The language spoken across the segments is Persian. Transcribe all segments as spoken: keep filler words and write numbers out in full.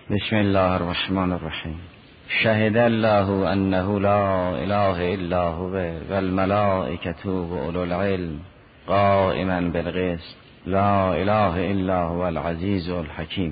بسم الله الرحمن الرحیم. شهد الله انه لا اله الا هو والملائکة و اولو العلم قائما بالقسط لا اله الا هو العزیز الحکیم.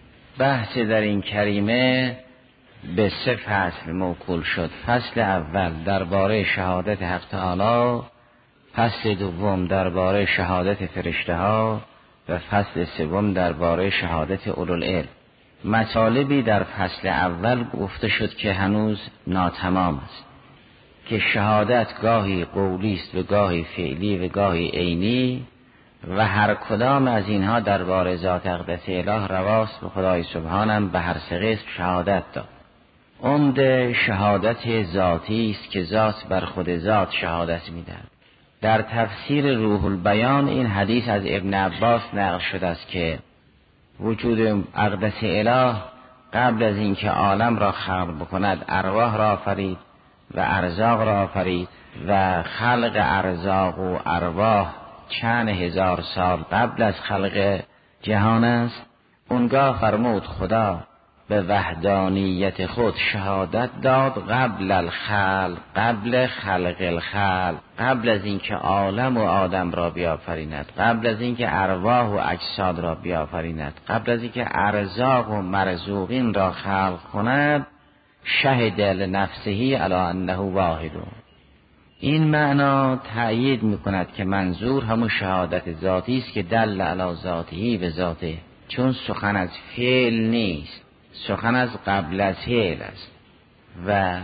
بحث در این کریمه به سه فصل موکول شد. فصل اول درباره شهادت حق تعالی، فصل دوم درباره شهادت فرشته ها و فصل سوم درباره شهادت اولوالعلم. مطالبی در فصل اول گفته شد که هنوز ناتمام است، که شهادت گاهی قولی است و گاهی فعلی و گاهی عینی و هر کدام از اینها درباره ذات اقدس اله رواست به خدای سبحانم به هر سه قسم شهادت داد. عمده شهادت ذاتی است که ذات بر خود ذات شهادت می‌دهد. در تفسیر روح البیان این حدیث از ابن عباس نقل شده است که وجود اقدس اله قبل از اینکه عالم را خلق بکند ارواح را آفرید و ارزاق را آفرید و خلق ارزاق و ارواح چند هزار سال قبل از خلق جهان است. اونگاه فرمود خدا به وحدانیت خود شهادت داد قبل الخلق، قبل خلق الخلق، قبل از اینکه عالم و آدم را بیافریند، قبل از اینکه ارواح و اجساد را بیافریند، قبل از اینکه ارزاق و مرزوقین را خلق کند، شهد لنفسه علی انه واحد. این معنا تأیید میکند که منظور همون شهادت ذاتی است که دل علی ذاته و ذاته، چون سخن از فعل نیست، سخن از قبل از فعل است. و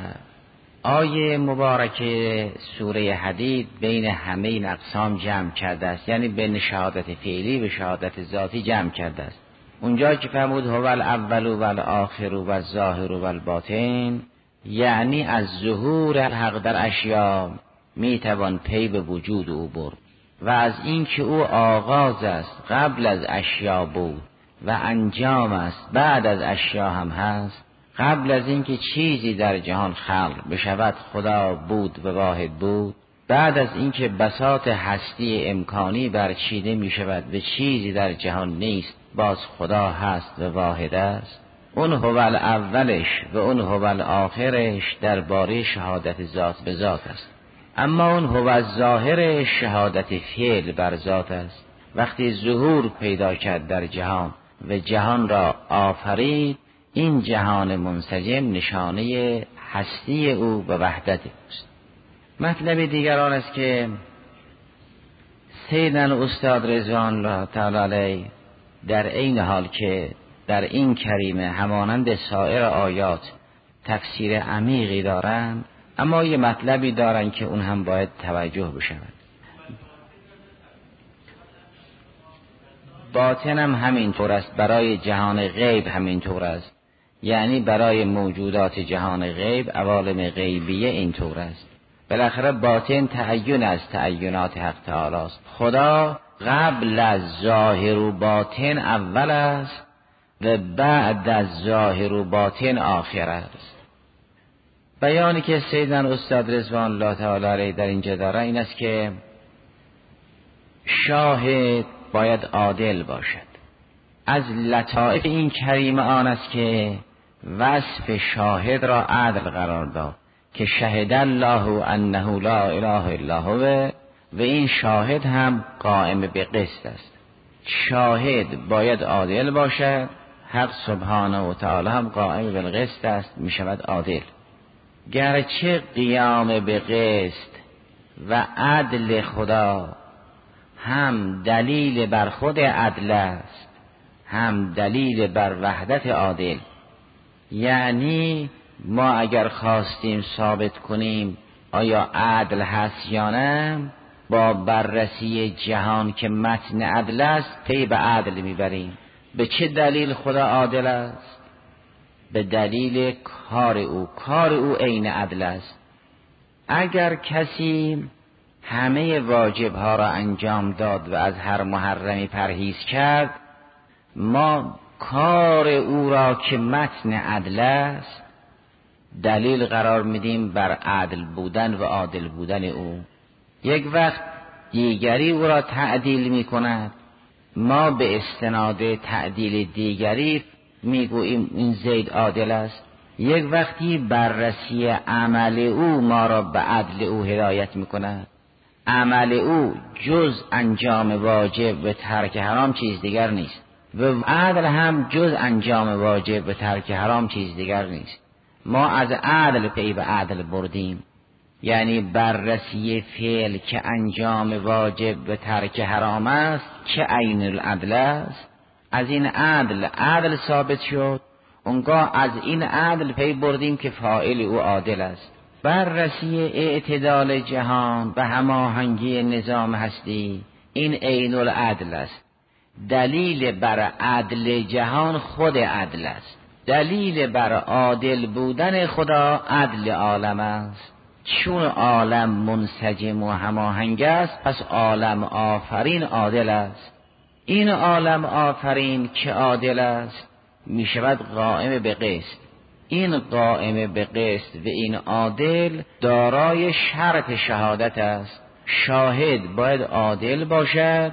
آیه مبارکه سوره حدید بین همه این اقسام جمع کرده است، یعنی بین شهادت فعلی و شهادت ذاتی جمع کرده است. اونجا که فرمود هو الاول و الاخر و الظاهر و الباطن، یعنی از ظهور حق در اشیا میتوان پی به وجود او برد و از اینکه او آغاز است قبل از اشیا بود و انجام است بعد از اشیا هم هست. قبل از اینکه چیزی در جهان خلق بشود خدا بود و واحد بود. بعد از اینکه بساط هستی امکانی برچیده می شود و چیزی در جهان نیست باز خدا هست و واحد است. اون هو الاولش و اون هو الاخرش درباره شهادت ذات به ذات است. اما اون هو الظاهر شهادت فعل بر ذات است. وقتی ظهور پیدا کرد در جهان و جهان را آفرید، این جهان منسجم نشانه هستی او و وحدت اوست. مطلب دیگر آن است که سیدنا استاد رضوان الله تعالی علیه در این حال که در این کریمه همانند سایر آیات تفسیر عمیقی دارند، اما یه مطلبی دارند که اون هم باید توجه بشود. باطن هم همین طور است، برای جهان غیب همین طور است، یعنی برای موجودات جهان غیب عوالم غیبیه این طور است. بالاخره باطن تعین از تعینات حق تعالی است. خدا قبل از ظاهر و باطن اول است و بعد از ظاهر و باطن آخر است. بیانی که سیدنا استاد رضوان الله تعالی علیه در اینجا داره این است که شاهد باید عادل باشد. از لطائف این کریمه آن است که وصف شاهد را عدل قرار داد که شهد الله انه لا اله الا هو، و این شاهد هم قائم به قسط است. شاهد باید عادل باشد، حق سبحانه و تعالی هم قائم به قسط است، می شود عادل. گرچه قیام به قسط و عدل خدا هم دلیل بر خود عدل است، هم دلیل بر وحدت عادل. یعنی ما اگر خواستیم ثابت کنیم آیا عدل هست یا نه، با بررسی جهان که متن عدل است پی به عدل میبریم. به چه دلیل خدا عادل است؟ به دلیل کار او. کار او عین عدل است. اگر کسی همه واجبها را انجام داد و از هر محرمی پرهیز کرد، ما کار او را که متن عدل است دلیل قرار میدیم بر عدل بودن و عادل بودن او. یک وقت دیگری او را تعدیل میکند، ما به استناد تعدیل دیگری میگوییم این زید عادل است. یک وقتی بررسی عمل او ما را به عدل او هدایت میکند. عمل او جز انجام واجب و ترک حرام چیز دیگر نیست و عدل هم جز انجام واجب و ترک حرام چیز دیگر نیست. ما از عدل پی به عدل بردیم، یعنی بررسی فعل که انجام واجب و ترک حرام است که عین العدل است. از این عدل عدل ثابت شد، اونگاه از این عدل پی بردیم که فاعل او عادل است. بررسی اعتدال جهان و هماهنگی نظام هستی این عین العدل است. دلیل بر عدل جهان خود عدل است. دلیل بر عادل بودن خدا عدل عالم است. چون عالم منسجم و هماهنگ است پس عالم آفرین عادل است. این عالم آفرین که عادل است می شود قائم به قسط. این قائم به قسط و این عادل دارای شرط شهادت است. شاهد باید عادل باشد.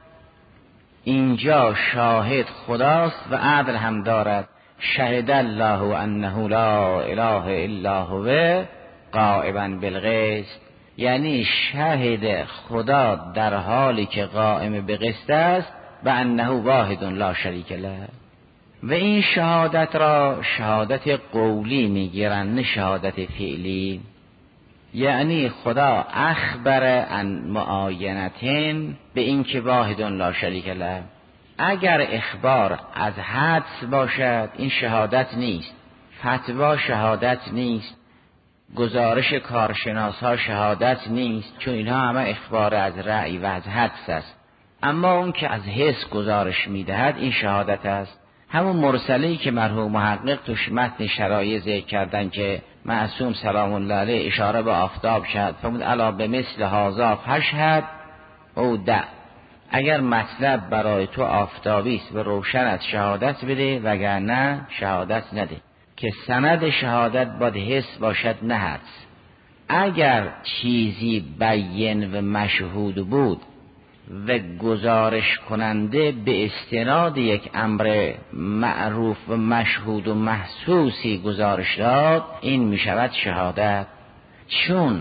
اینجا شاهد خداست و عدل هم دارد. شهد الله انه لا اله الا هو قائما بالقسط، یعنی شهد خدا در حالی که قائم به قسط است و انه واحد لا شریک له. و این شهادت را شهادت قولی میگیرن نه شهادت فعلی. یعنی خدا اخبر عن معاینتین به این که واحد لا شریک له. اگر اخبار از حدس باشد این شهادت نیست، فتوا شهادت نیست، گزارش کارشناس ها شهادت نیست، چون اینها همه اخبار از رأی و از حدس است. اما اون که از حس گزارش میدهد این شهادت است. همون مرسلی که مرحوم محقق توش متن شرایع ذکر کردن که معصوم سلام الله علیه اشاره به آفتاب شد فرمود الا به مثل هذا فشهد او دع. اگر مطلب برای تو آفتابی است و روشنت شهادت بده وگرنه شهادت نده. که سند شهادت باید حس باشد نه حدس. اگر چیزی بیان و مشهود بود و گزارش کننده به استناد یک امر معروف و مشهود و محسوسی گزارش داد این می شود شهادت. چون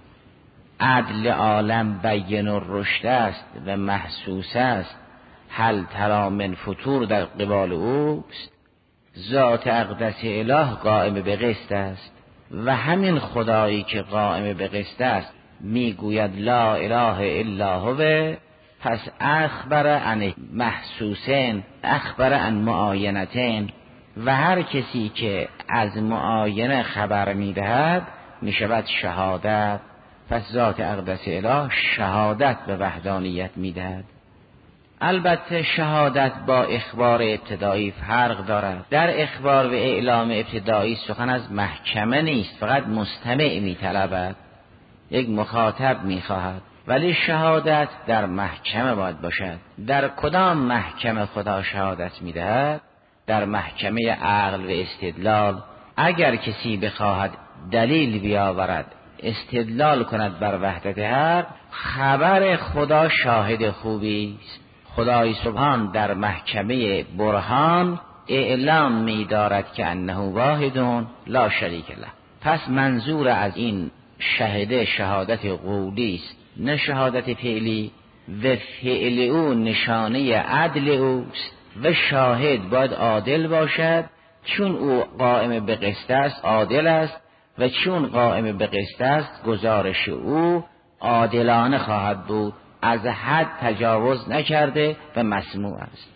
عدل عالم بیان و رشد است و محسوس است، هل تری من فتور در قبال اوست. ذات اقدس اله قائم به قسط است و همین خدایی که قائم به قسط است میگوید لا اله الا هو، پس اخبر عن محسوسین اخبر عن معاینتین. و هر کسی که از معاینه خبر میدهد میشود شهادت. پس ذات اقدس اله شهادت به وحدانیت میدهد. البته شهادت با اخبار ابتدایی فرق دارد. در اخبار و اعلام ابتدایی سخن از محکمه نیست، فقط مستمع میطلبد، یک مخاطب میخواهد. ولی شهادت در محکمه باید باشد. در کدام محکمه خدا شهادت میدهد؟ در محکمه عقل و استدلال. اگر کسی بخواهد دلیل بیاورد استدلال کند بر وحدت حق، خبر خدا شاهد خوبی است. خدای سبحان در محکمه برهان اعلام می دارد که انه واحد لا شریک له. پس منظور از این شهده شهادت قولی است نه شهادت فعلی. و فعل او نشانه عدل اوست و شاهد باید عادل باشد. چون او قائم به قسط است عادل است و چون قائم به قسط است گزارش او عادلانه خواهد بود، از حد تجاوز نکرده و مسموع است.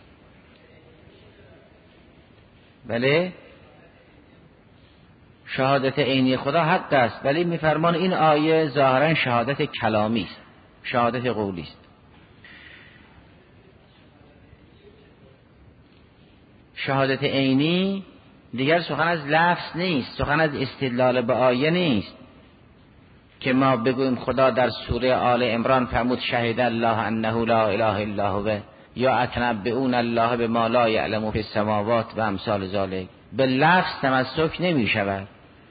بله شهادت عینی خدا حق است، ولی میفرمان این آیه ظاهرا شهادت کلامی است، شهادت قولی است. شهادت عینی دیگر سخن از لفظ نیست، سخن از استدلال به آیه نیست که ما بگوییم خدا در سوره آل عمران فرمود شهد الله انه لا اله الا هو یا اتنبئون الله بما لا یعلم فی السماوات و امثال ذلک. به لفظ تمسک نمی شود.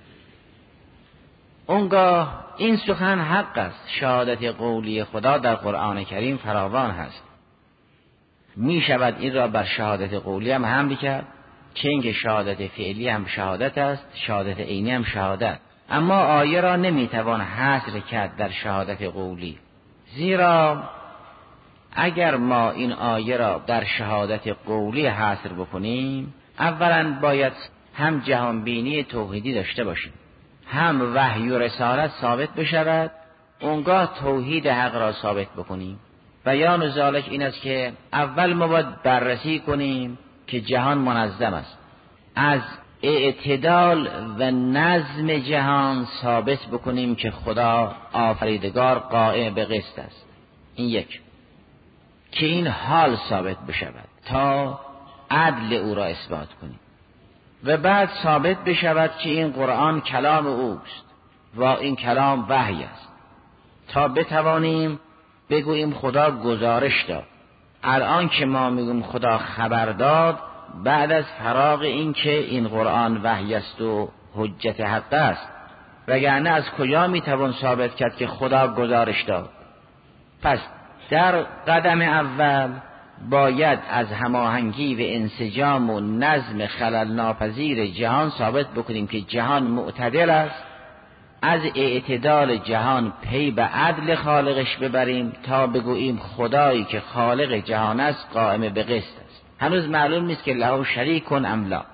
اونگاه این سخن حق است. شهادت قولی خدا در قرآن کریم فراوان هست. می شود این را بر شهادت قولی هم حمل کرد که اینکه شهادت فعلی هم شهادت است، شهادت عینی هم شهادت. اما آیه را نمیتوان حصر کرد در شهادت قولی، زیرا اگر ما این آیه را در شهادت قولی حصر بکنیم، اولا باید هم جهانبینی توحیدی داشته باشیم، هم وحی و رسالت ثابت بشود، اونگاه توحید حق را ثابت بکنیم. بیان ذالک این است که اول ما باید بررسی کنیم که جهان منظم است، از اعتدال و نظم جهان ثابت بکنیم که خدا آفریدگار قائم به قسط است. این یک، که این حال ثابت بشود تا عدل او را اثبات کنیم، و بعد ثابت بشود که این قرآن کلام اوست و این کلام وحی است، تا بتوانیم بگوییم خدا گزارش داد. الان که ما میگیم خدا خبر داد، بعد از فراغ این که این قرآن وحی است و حجت حق است، وگرنه از کجا میتوان ثابت کرد که خدا گزارش داد؟ پس در قدم اول باید از هماهنگی و انسجام و نظم خلل ناپذیر جهان ثابت بکنیم که جهان معتدل است، از اعتدال جهان پی به عدل خالقش ببریم تا بگوییم خدایی که خالق جهان است قائم به قسط است. هنوز معلوم نیست که له شریک ام لا.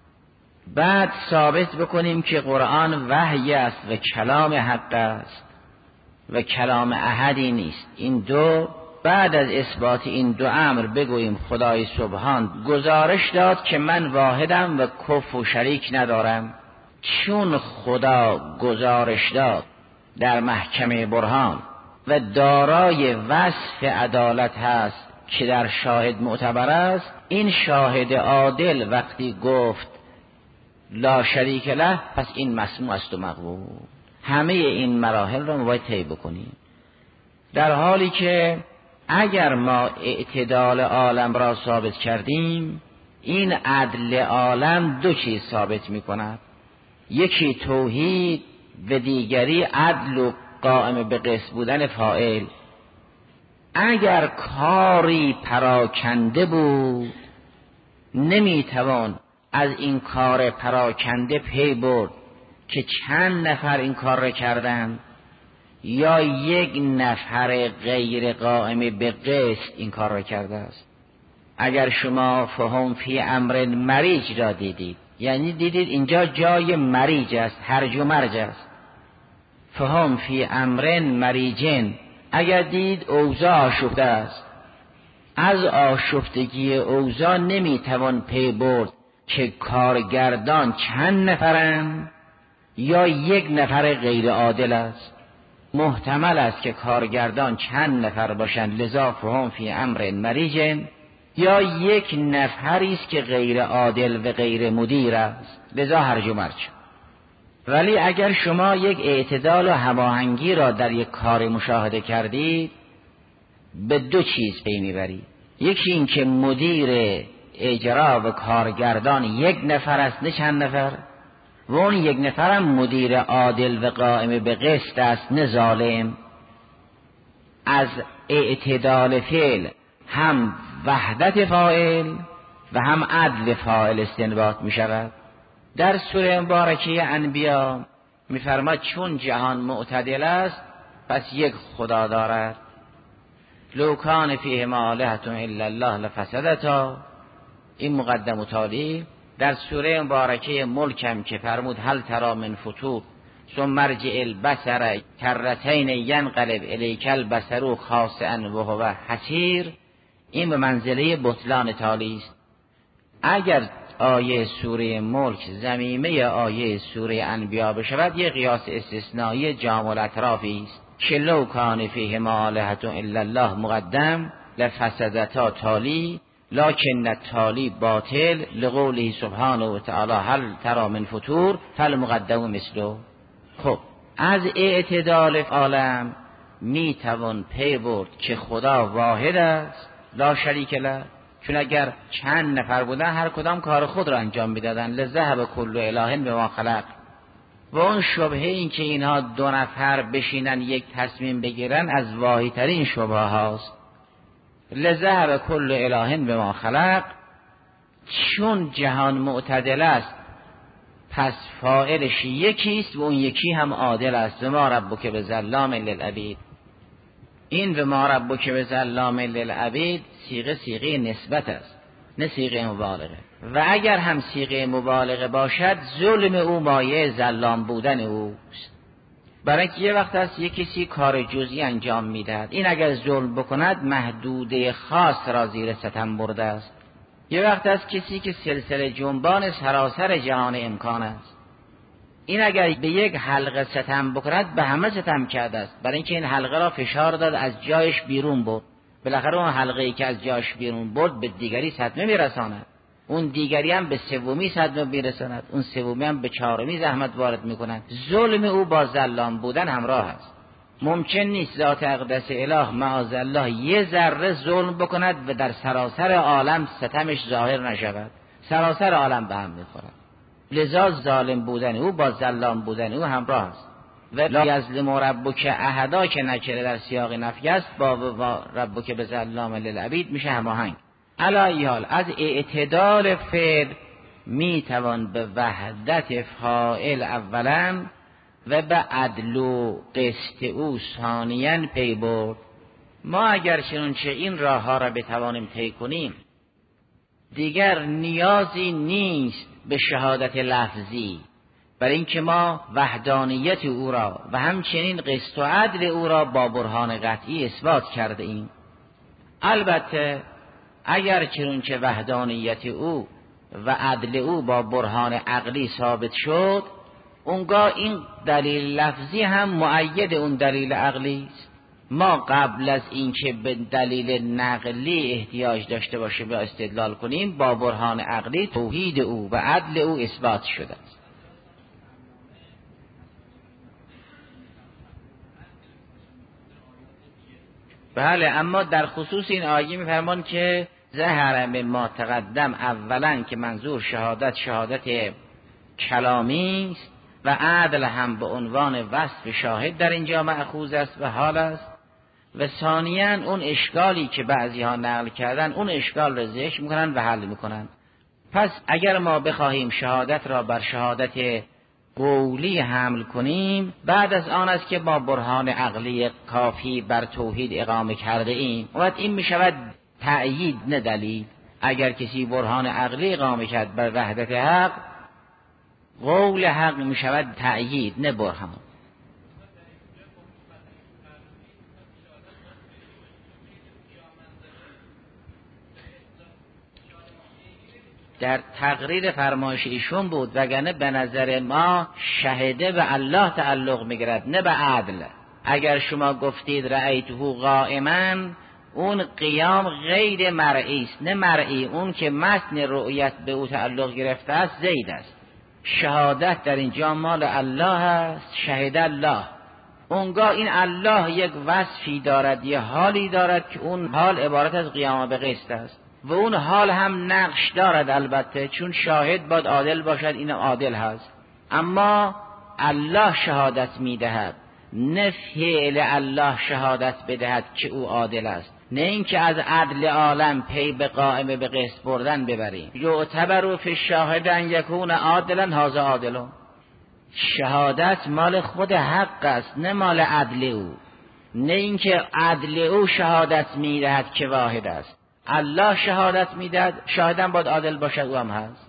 بعد ثابت بکنیم که قرآن وحی است و کلام حق است و کلام احدی نیست. این دو، بعد از اثبات این دو امر بگوییم خدای سبحان گزارش داد که من واحدم و کف و شریک ندارم. چون خدا گزارش داد در محکمه برهان و دارای وصف عدالت هست که در شاهد معتبر است، این شاهد عادل وقتی گفت لا شریک له، پس این مسموع است و مقبول. همه این مراحل را ما باید طی بکنیم، در حالی که اگر ما اعتدال عالم را ثابت کردیم، این عدل عالم دو چیز ثابت می کند، یکی توحید و دیگری عدل و قائم به قسط بودن فاعل. اگر کاری پراکنده بود، نمیتوان از این کار پراکنده پی برد که چند نفر این کار را کردند یا یک نفر غیر قائم به قسط این کار را کرده است. اگر شما فهم فی امر مریج را دیدید، یعنی دیدید اینجا جای مریج است، هرج و مرج است. فهم فی امر مریجن، اگر دید اوضاع آشفته است، از آشفتگی اوضاع نمیتوان پی برد که کارگردان چند نفرند یا یک نفر غیر عادل است. محتمل است که کارگردان چند نفر باشند، لذا فهم فی امر مریجن، یا یک نفری است که غیر عادل و غیر مدیر است، لذا هرج و مرج. ولی اگر شما یک اعتدال و هماهنگی را در یک کار مشاهده کردید، به دو چیز پی میبرید. یکی این که مدیر اجرا و کارگردان یک نفر است نه چند نفر، و اون یک نفرم مدیر عادل و قائم به قسط است نه ظالم. از اعتدال فعل هم وحدت فاعل و هم عدل فاعل استنباط می شود. در سوره مبارکه انبیا می فرماد چون جهان معتدل است، پس یک خدا دارد. لو کان فیهما آلهة الا الله لفسدتا. این مقدم و تالی در سوره مبارکه ملکم که فرمود هل تری من فطور ثم ارجع البصر کرتین ینقلب الیک البصر خاسئا وهو حسیر، این به منزله بطلان تالی است. اگر آیه سوره ملک ضمیمه آیه سوره انبیا بشود، یک قیاس استثنایی جامع الاطرافی است که لو کان فیهما آلهة الا الله مقدم لفسدتا تالی، لکن التالی باطل لقوله سبحانه و تعالی هل تری من فطور فالمقدم مثله. خب از اعتدال عالم می توان پی برد که خدا واحد است لا شریک له، چون اگر چند نفر بودن هر کدام کار خود را انجام میدادن، لذهب کل اله بما خلق. و اون شبهه این که اینها دو نفر بشینن یک تصمیم بگیرن از واهی‌ترین شبهه هاست. لذهب کل اله بما خلق، چون جهان معتدل است پس فاعلش یکیست و اون یکی هم عادل است. و ما ربک بظلام للعبید. این و ما ربک بظلام للعبید صیغه صیغه نسبت است نه صیغه مبالغه. و اگر هم صیغه مبالغه باشد ظلم او مایه ظلام بودن اوست. برای اینکه یه وقت است یک کسی کار جزئی انجام میدهد، این اگر ظلم بکند محدوده خاص را زیر ستم برده است. یه وقت است کسی که سلسله جنبان سراسر جهان امکان است، این اگر به یک حلقه ستم بکند به همه ستم کرده است، برای اینکه این حلقه را فشار داد از جایش بیرون برد. بالاخره اون حلقه ای که از جایش بیرون برد به دیگری صدمه میرساند، اون دیگری هم به سومی صدمه میرساند، اون سومی هم به چهارمی زحمت وارد میکنند. ظلم او با ظلام بودن همراه است. ممکن نیست ذات اقدس اله معاذالله یه ذره ظلم بکند و در سراسر عالم ستمش ظاهر نشود، سراسر عالم به هم میخورد. لذا ظالم بودن او با ظلام بودن او همراه است. و لا یظلم ربک احدا که نکره در سیاق نفی است با ربک بظلام للعبید میشه هماهنگ. علی حال از اعتدال فعل میتوان به وحدت فاعل اولا و به عدل و قسط او ثانیاً پی برد. ما اگر چنانچه این راه ها را بتوانیم طی کنیم دیگر نیازی نیست به شهادت لفظی، برای اینکه ما وحدانیت او را و همچنین قسط و عدل او را با برهان قطعی اثبات کرده ایم. البته اگر چنانچه وحدانیت او و عدل او با برهان عقلی ثابت شد، اونگاه این دلیل لفظی هم مؤید اون دلیل عقلی است. ما قبل از اینکه به دلیل نقلی احتیاج داشته باشیم به استدلال کنیم با برهان عقلی توحید او و عدل او اثبات شده است. بله، اما در خصوص این آیه می‌فرمان که ظهر مما تقدم اولا که منظور شهادت شهادت کلامی است و عدل هم به عنوان وصف شاهد در اینجا مأخوذ است و حال است. و ثانیاً اون اشکالی که بعضی ها نقل کردن اون اشکال را ذکر میکنن و حل میکنن. پس اگر ما بخواهیم شهادت را بر شهادت قولی حمل کنیم بعد از آن است که با برهان عقلی کافی بر توحید اقامه کرده ایم، وقت این میشود تأیید نه دلیل. اگر کسی برهان عقلی اقامه کرد بر وحدت حق، قول حق میشود تأیید نه برهان. در تقریر فرمایش ایشون بود، وگرنه به نظر ما شهده به الله تعلق میگیرد نه به عدل. اگر شما گفتید رأیته قائما، اون قیام غیر مرئی است نه مرئی. اون که متن رؤیت به او تعلق گرفته است زید است. شهادت در اینجا مال الله است، شهد الله. اونگاه این الله یک وصفی دارد، یه حالی دارد که اون حال عبارت از قیام به قسط است و اون حال هم نقش دارد. البته چون شاهد باید عادل باشد، این عادل هست. اما الله شهادت میدهد، نه فعل الله شهادت بدهد که او عادل است. نه اینکه از عدل عالم پی به قائم به قسط بردن ببریم. یعتبر فی الشاهد ان یکون عادلا هذا عادل. شهادت مال خود حق است نه مال عدل او. نه اینکه عدل او شهادت میدهد که واحد است. الله شهادت میدهد، شاهدم باید عادل باشد، او هم هست.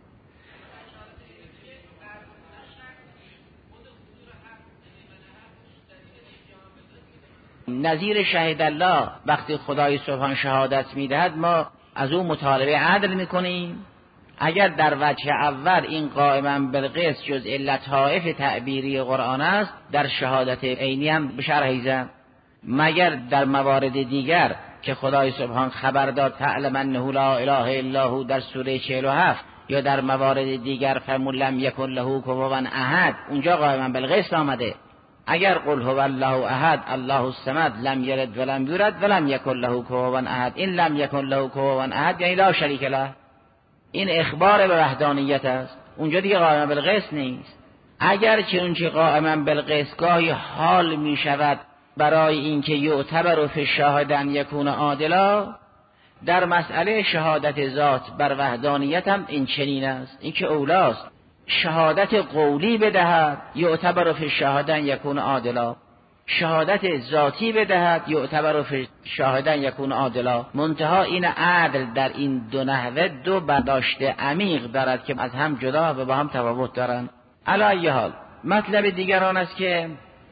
نظیر شهید الله وقتی خدای سبحان شهادت میدهد ما از او مطالبه عدل میکنیم. اگر در وجه اول این قائما بالقسط جز لطائف تعبیری قرآن است، در شهادت عینی هم به شرح زن، مگر در موارد دیگر که خدای سبحان خبر داد تعلم انه لا اله الا هو در سوره چهل و هفت، یا در موارد دیگر فرمود لم یکن له کفوا احد، اونجا قائما بالقسط آمده. اگر قل هو الله احد الله الصمد لم یلد ولم یولد ولم یکن له کفوا احد، این لم یکن له کفوا احد یعنی لا شریک له، این اخبار به وحدانیت است. اونجا دیگه قائما بالقسط نیست. اگر چنانچه قائما بالقسط گاهی حال می شود برای اینکه یعتبر فی الشاهد ان یکون عادلا، در مسئله شهادت ذات بر وحدانیت هم این چنین است، این که اولاست شهادت قولی بدهد یعتبر فی الشهاده یکون عادلا، شهادت ذاتی بدهد یعتبر فی شاهدن یکون عادلا. منتها این عدل در این دو نحوه دو برداشت عمیق دارد که از هم جدا و با هم تفاوت دارند. علی ای حال مطلب دیگر آن است که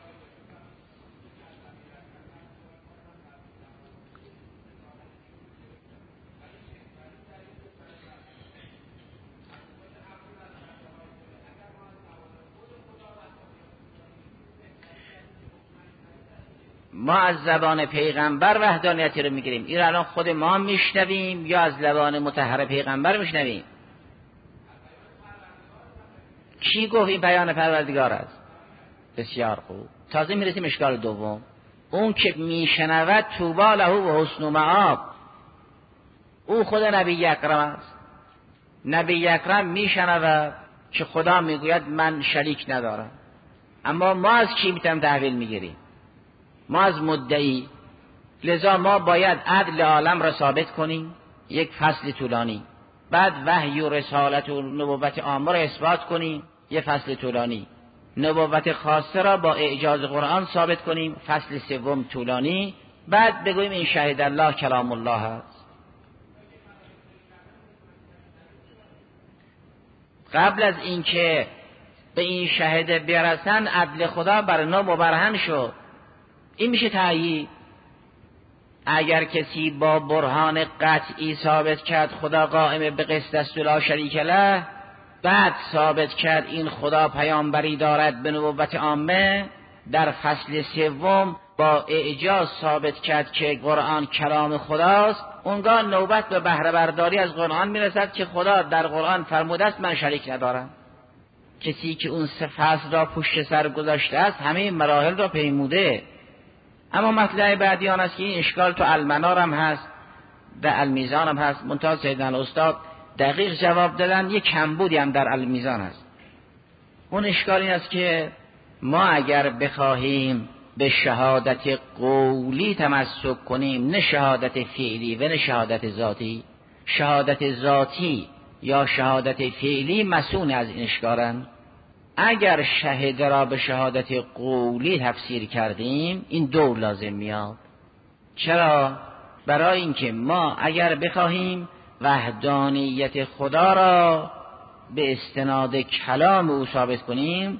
ما از زبان پیغمبر وحدانیتی رو میگیریم. این الان خود ما میشنویم یا از زبان مطهر پیغمبر میشنویم؟ کی گفت این بیان پروردگار است؟ بسیار خوب. تازه میرسیم اشکال دوم، اون که میشنود طوبی له و حسن مآب، او خود نبی اکرم است. نبی اکرم میشنود که خدا میگوید من شریک ندارم. اما ما از کی میتونیم تحویل میگیریم؟ ما از مدعی. لذا ما باید عدل عالم را ثابت کنیم یک فصل طولانی، بعد وحی و رسالت و نبوت عامه را اثبات کنیم یک فصل طولانی، نبوت خاصه را با اعجاز قرآن ثابت کنیم فصل سوم طولانی، بعد بگوییم این شهید الله کلام الله است. قبل از اینکه به این شهید برسن عدل خدا بر نو مبرهن شد. این میشه تأیید. اگر کسی با برهان قطعی ثابت کرد خدا قائم به قسط است و لا شریک له، بعد ثابت کرد این خدا پیامبری دارد به نبوت عامه، در فصل سوم با اعجاز ثابت کرد که قرآن کلام خداست، اونگاه نوبت به بهره برداری از قرآن میرسد که خدا در قرآن فرموده است من شریک ندارم. کسی که اون سه فصل را پشت سر گذاشته است همه مراحل را پیموده. اما مطلب بعدی آن است که این اشکال تو المنار هم هست، در المیزان هم هست. منتها سیدنا استاد دقیق جواب دادن، یک کمبودی هم در المیزان هست. اون اشکال این است که ما اگر بخواهیم به شهادت قولی تمسک کنیم، نه شهادت فعلی و نه شهادت ذاتی، شهادت ذاتی یا شهادت فعلی مسئول از این اشکالند. اگر شهد را به شهادت قولی تفسیر کردیم این دور لازم میاد. چرا؟ برای اینکه ما اگر بخواهیم وحدانیت خدا را به استناد کلام او ثابت کنیم،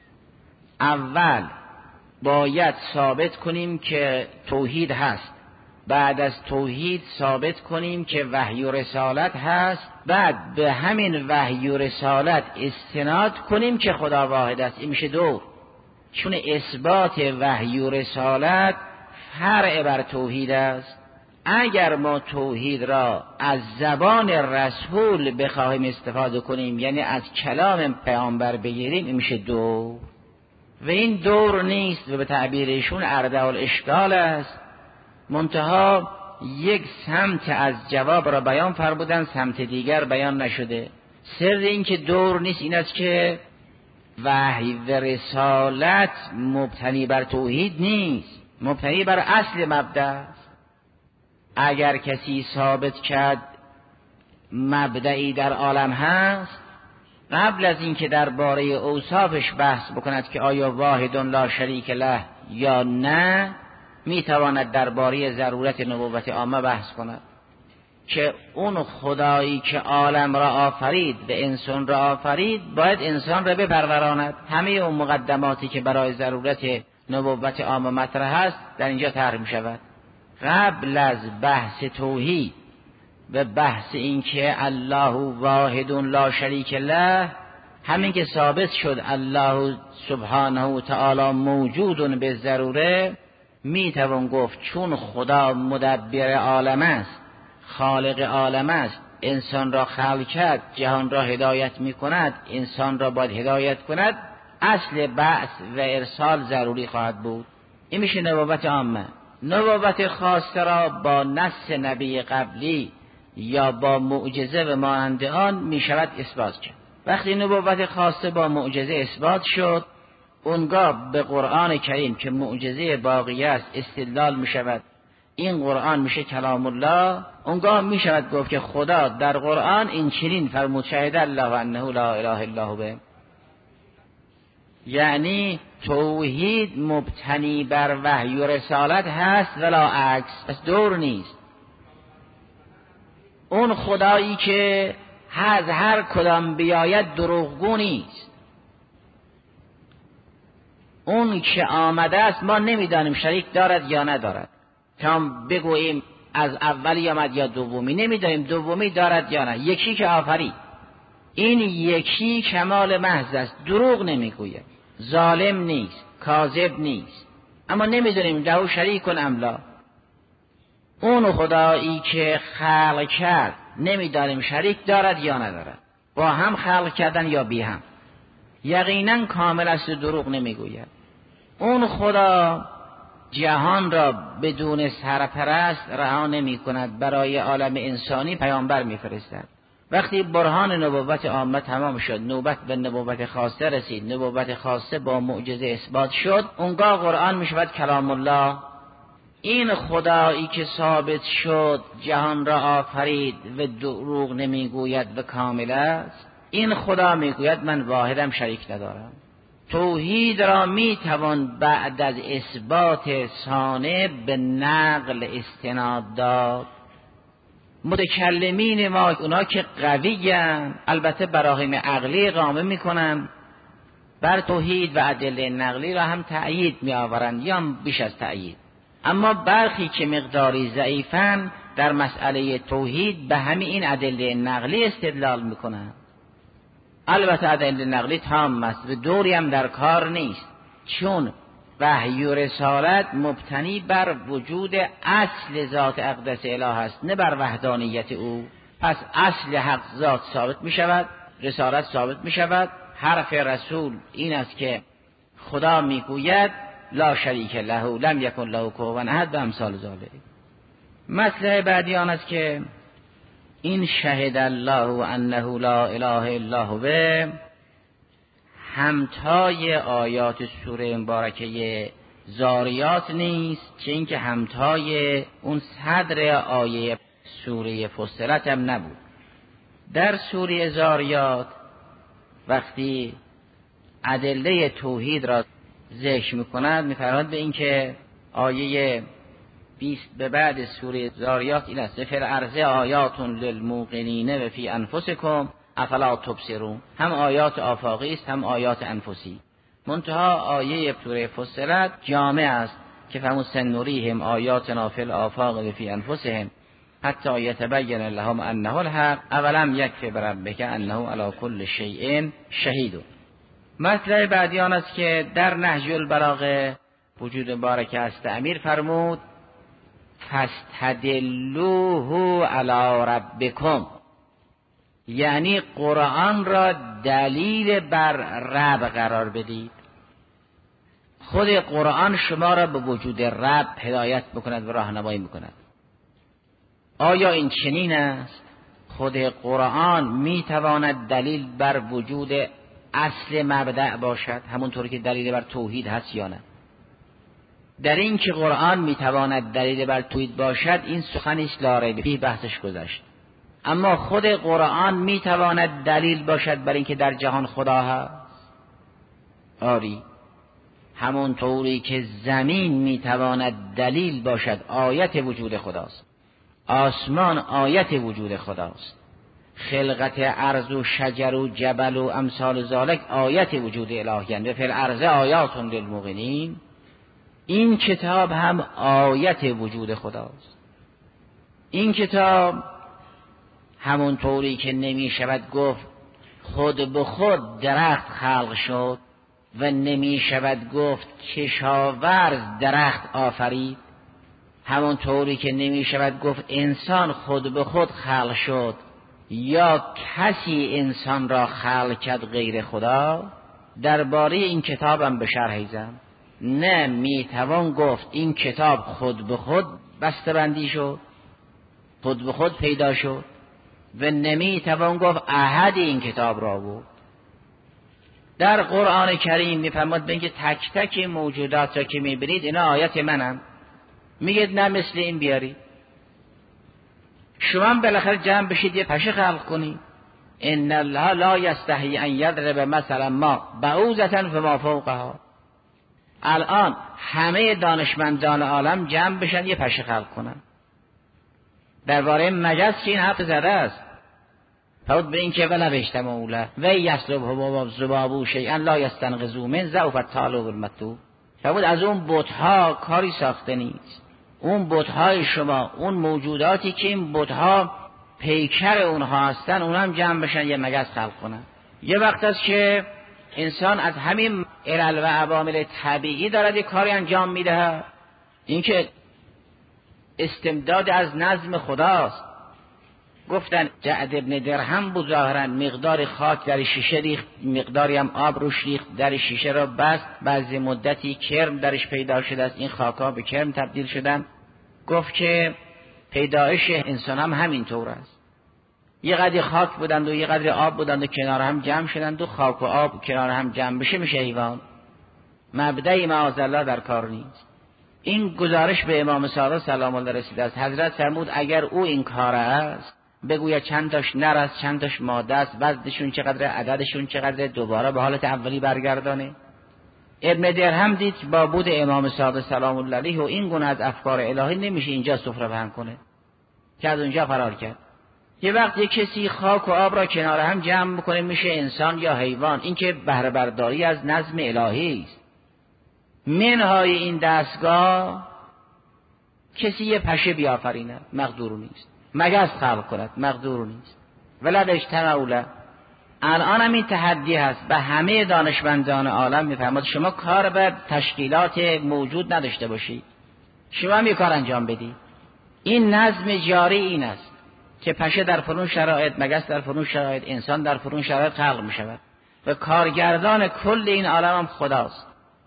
اول باید ثابت کنیم که توحید هست، بعد از توحید ثابت کنیم که وحی و رسالت هست، بعد به همین وحی و رسالت استناد کنیم که خدا واحد است. این میشه دو. چون اثبات وحی و رسالت فرع بر توحید است. اگر ما توحید را از زبان رسول بخواهیم استفاده کنیم، یعنی از کلام پیامبر بگیریم، این میشه دو. و این دور نیست و به تعبیرشون اردع الاشکال است. منتها یک سمت از جواب را بیان فرمودن، سمت دیگر بیان نشده. سر این که دور نیست این است که وحی و رسالت مبتنی بر توحید نیست، مبتنی بر اصل مبدأ است. اگر کسی ثابت کرد مبدئی در عالم هست، قبل از اینکه درباره اوصافش بحث بکند که آیا واحد لا شریک له یا نه، میتواند درباره ضرورت نبوت عامه بحث کند که اون خدایی که عالم را آفرید و انسان را آفرید باید انسان را بپروراند. همه اون مقدماتی که برای ضرورت نبوت عامه مطرح است در اینجا طرح می شود. قبل از بحث توحید و بحث این که الله واحد لا شریک له، همین که ثابت شد الله سبحانه و تعالی موجود به ضروره، می توان گفت چون خدا مدبر عالم است، خالق عالم است، انسان را خلق کرد، جهان را هدایت می کند، انسان را باید هدایت کند، اصل بعث و ارسال ضروری خواهد بود. این میشه نبوت عامه. نبوت خاصه را با نص نبی قبلی یا با معجزه و مانند آن می شود اثبات کرد. وقتی نبوت خاصه با معجزه اثبات شد، اونگاه به قرآن کریم که معجزه باقی است استدلال می شود. این قرآن میشه کلام الله، اونگاه میشود گفت که خدا در قرآن این چنین فرمود شهد الله انه لا اله الا هو. یعنی توحید مبتنی بر وحی و رسالت هست ولا عکس، پس دور نیست. اون خدایی که از هر کدام بیاید دروغگو نیست. اون که آمده است ما نمیدانیم شریک دارد یا ندارد، تا بگوییم از اولی آمد یا دومی، نمیدانیم دومی دارد یا نه. یکی که آفرید، این یکی کمال محض است، دروغ نمیگوید، ظالم نیست، کاذب نیست، اما نمیدونیم له شریک ام لا. اون خدایی که خلق کرد نمیدانیم شریک دارد یا ندارد، با هم خلق کردن یا بی هم، یقینا کامل است، دروغ نمیگوید. اون خدا جهان را بدون سرپرست رها نمی کند، برای عالم انسانی پیامبر میفرستد. وقتی برهان نبوت عامه تمام شد، نوبت به نبوت خاصه رسید، نبوت خاصه با معجزه اثبات شد، اونگاه قرآن می شود کلام الله. این خدایی که ثابت شد جهان را آفرید و دروغ نمیگوید و کامل است، این خدا میگوید من واحدم، شریک ندارم. توحید را میتوان بعد از اثبات ثانه به نقل استناد داد. متکلمین ما اونا که قوی‌اند، البته براهین عقلی اقامه میکنن، بر توحید و ادله نقلی را هم تأیید میآورند یا بیش از تأیید، اما برخی که مقداری ضعیفن در مسئله توحید به همین این ادله نقلی استدلال میکنند. البته ادله نقلی تام است و دوری هم در کار نیست، چون وحی و رسالت مبتنی بر وجود اصل ذات اقدس اله است، نه بر وحدانیت او. پس اصل حق ذات ثابت می شود، رسالت ثابت می شود. حرف رسول این است که خدا می گوید لا شریک له لم یکن له کفوا احد و امثال ذالک. مطلب بعدی آن است که این شهد الله انه لا اله الا هو همتای آیات سوره مبارکه زاریات نیست، چه اینکه همتای اون صدر آیه سوره فصلت هم نبود. در سوره زاریات وقتی ادله توحید را ذکر می‌کند می‌فرماید به اینکه آیه بیست به بعد سوره زاریات این است: فی الارض آیات للموقنین و فی انفسکم افلا تبصرون. هم آیات آفاقی است هم آیات انفسی. منتها آیه سوره فصلت جامع است که فرمود سنوریهم آیاتنا فی الآفاق و فی انفسهم حتی یتبین لهم انه الحق اولم یکفی بربک انه علی کل شیء شهید. مطلب بعدی آن است که در نهج البلاغه وجود مبارک است امیر فرمود فاستدلوه علی ربکم، یعنی قرآن را دلیل بر رب قرار بدید. خود قرآن شما را به وجود رب هدایت بکند و راهنمایی بکند. آیا این چنین است؟ خود قرآن میتواند دلیل بر وجود اصل مبدأ باشد، همونطوری که دلیل بر توحید هست یا نه؟ در این که قرآن میتواند دلیل بر توحید باشد این سخنی است لا ریب فیه، بحثش گذشت. اما خود قرآن میتواند دلیل باشد بر اینکه در جهان خدا هست؟ آری، همون طوری که زمین میتواند دلیل باشد، آیت وجود خداست. آسمان آیت وجود خداست. خلقت ارض و شجر و جبل و امثال ذالک آیت وجود الهی و فی الارض آیات للموقنین. این کتاب هم آیت وجود خداست. این کتاب همون طوری که نمی شود گفت خود به خود درخت خلق شد و نمی شود گفت کشاورز درخت آفرید، همون طوری که نمی شود گفت انسان خود به خود خلق شد یا کسی انسان را خلق کرد غیر خدا، درباره این کتابم به شرح زدم. نه میتوان گفت این کتاب خود به خود بسته‌بندی شد، خود به خود پیدا شد، و نمیتوان گفت احد این کتاب را بود. در قرآن کریم میفرماد به اینکه تک تک موجودات را که میبینید اینا آیت منم. میگید نه مثل این بیاری. شما هم بالاخره جمع بشید یه پشه خلق کنید. ان الله لا یستحی ان یضرب مثلا ما بعوضة فما فوقها. الان همه دانشمندان عالم جمع بشن یه پشه خلق کنن. درباره مگس این حرف زده است. فود به این که ولا اجتمعوا له و یسلبه ذباب شیئا لا یستنقذوا من ضعف الطالب المطلوب. فود از اون بت‌ها کاری ساخته نیست. اون بت‌های شما، اون موجوداتی که این بت‌ها پیکر اونها هستن، اونها هم جمع بشن یه مگس خلق کنن. یه وقت است که انسان از همین علل و عوامل طبیعی دارد یک کاری انجام میده. این که استمداد از نظم خداست. گفتن جعد ابن درهم بود ظاهرا مقدار خاک در شیشه ریخت، مقداری هم آب روش ریخت، در شیشه را بست، بعضی مدتی کرم درش پیدا شده است، این خاکا به کرم تبدیل شدن. گفت که پیدایش انسان هم همین طور است. یه قدری خاک بودند و یه قدری آب بودند و کنار هم جمع شدند و خاک و آب کنار هم جمع بشه میشه حیوان. مبدأ معاذالله در کار نیست. این گزارش به امام صادق سلام الله رسیده است. حضرت فرمود اگر او این کار است بگوید چند تاش نر است، چند تاش ماده است، وزنشون چقدر، عددشون چقدر، دوباره به حالت اولی برگردانه. ابن درهم دید با بود امام صادق سلام الله علیه و این گونه از افکار الهی نمیشه اینجا سفره پهن کنه، که از اونجا فرار کرد. یه وقت یک کسی خاک و آب را کنار هم جمع بکنه میشه انسان یا حیوان. این که بهره برداری از نظم الهی است. منهای این دستگاه کسی یه پشه بیافرینه مقدور نیست، مگس خلق کند مقدور نیست. ولد اجتمعوا له. الان هم این تحدی هست به همه دانشمندان عالم. میفرماد شما کار به تشکیلات موجود نداشته باشید، شما هم یه کار انجام بدید. این نظم جاری این است که پشه در فلان شرایط، مگس در فلان شرایط، انسان در فلان شرایط خلق می شود و کارگردان کل این عالم هم خداست.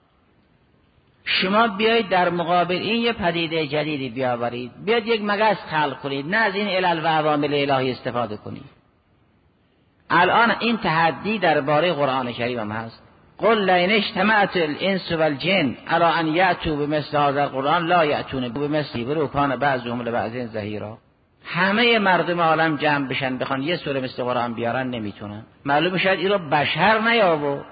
شما بیایید در مقابل این یه پدیده جدیدی بیاورید، بیاید یک مگس خلق کنید، نه از این علل و عوامل الهی استفاده کنید. الان این تحدی درباره قرآن کریم هم هست. قل لئن اجتمعت الانس والجن علی ان یأتوا بمثل هذا القرآن لا یأتون بمثله ولو کان بعضهم لبعض ظهیرا. همه مردم عالم جمع بشن بخوان یه سوره مثل قرآن بیارن نمیتونن. معلوم شد این رو بشر نیاورد.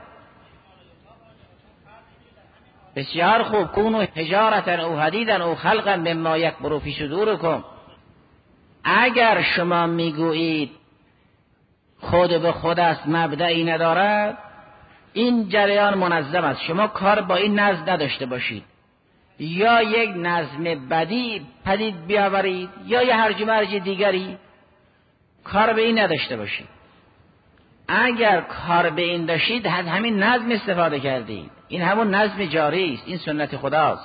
بسیار خوب. کونوا حجارة او حدیدا او خلقا مما یکبر فی صدورکم. اگر شما میگویید خود به خود است، مبدئی ندارد، این جریان منظم است. شما کار با این نظم نداشته باشید، یا یک نظم بدی پدید بیاورید یا یه هرج مرج دیگری. کار به این نداشته باشید. اگر کار به این داشتید از همین نظم استفاده کردید. این همون نظم جاری است، این سنت خداست.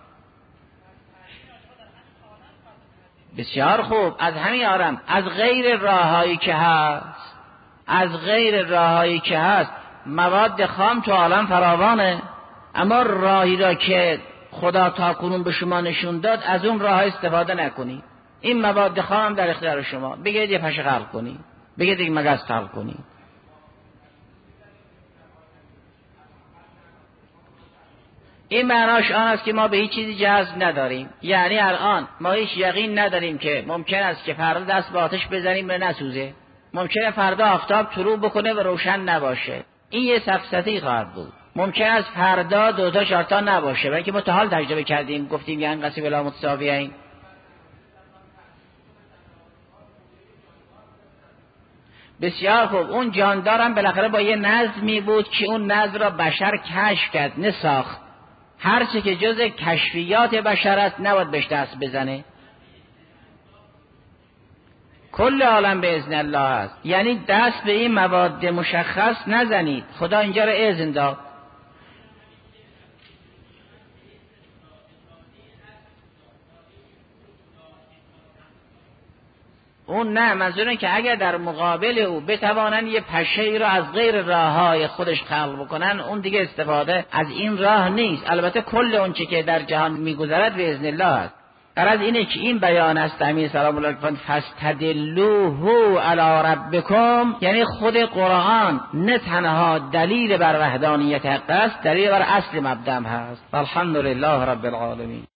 بسیار خوب. از همین آرام از غیر راههایی که هست، از غیر راههایی که هست مواد خام تو عالم فراوانه، اما راهی را که خدا تاکنون به شما نشون داد از اون راه استفاده نکنید. این مواد خام در اختیار شما. بگید یه پشه خلق کنید، بگید یک مگس خلق کنید. این معناش آن است که ما به هیچ چیزی جذب نداریم. یعنی الان ما هیچ یقین نداریم که ممکن است که فردا دست به آتش بزنیم و نسوزه، ممکنه فردا آفتاب طلوع بکنه و روشن نباشه. این یه سفسطه‌ای خواهد بود. ممکن است فردا دو تا چهار تا نباشه، ولی که ما تا حال تجربه کردیم، گفتیم یعنی قصی بلا متساویین. بسیار خوب. اون جاندارم بالاخره با یه نظمی بود که اون نظم را بشر کشف کرد، نه ساخت. هر چه که جز کشفیات بشر است نباید بهش دست بزنه. کل عالم به اذن الله است. یعنی دست به این مواد مشخص نزنید. خدا اینجا رو اذن داد. اون نه، منظورم که اگر در مقابل او بتوانن یه پشه ای رو از غیر راههای خودش خلق بکنن، اون دیگه استفاده از این راه نیست. البته کل اون چه که در جهان میگذرد به اذن الله است. غرض اینه که این بیان است امیر سلام الله علیه فاستدلوه علی ربکم، یعنی خود قرآن نه تنها دلیل بر وحدانیت حق است، دلیل بر اصل مبدأ هست. الحمدلله رب العالمین.